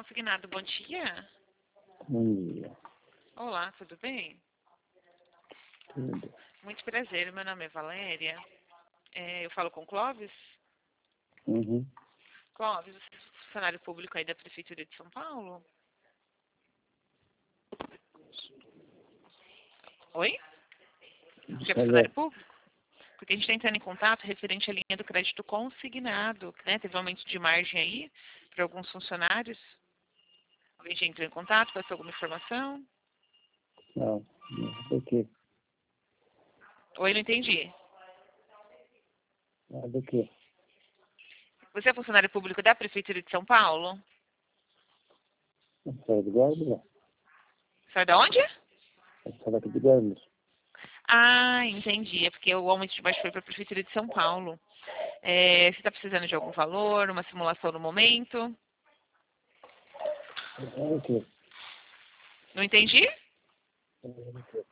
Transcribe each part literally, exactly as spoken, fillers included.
Consignado, bom dia. Bom dia. Olá, tudo bem? Tudo. Muito prazer, meu nome é Valéria. É, eu falo com o Clóvis. Uhum. Clóvis, você é funcionário público aí da Prefeitura de São Paulo? Oi? Você é Alô. funcionário público? Porque a gente está entrando em contato referente à linha do crédito consignado, né? Teve um aumento de margem aí para alguns funcionários. Alguém já entrou em contato, passou alguma informação? Não, não. Do que? Oi, não entendi. Ah, do que? Você é funcionário público da Prefeitura de São Paulo? Eu sou de Guarulhos. Sai da onde? Eu sou daqui de Guarulhos. Ah, entendi. É porque o aumento de baixo foi para a Prefeitura de São Paulo. É, você está precisando de algum valor, uma simulação no momento? É do que? Não entendi? É do que?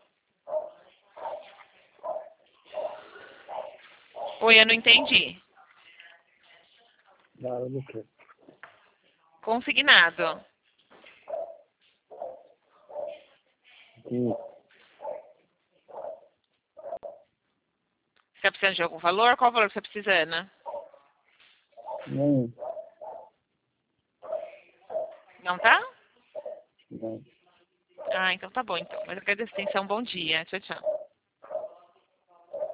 Oi, eu não entendi. Não, é do que? Consignado. Sim. Você está precisando de algum valor? Qual o valor que você está precisando? Não. Não tá? Não. Ah, então tá bom então. Mas agradeço a atenção. Bom dia. Tchau, tchau.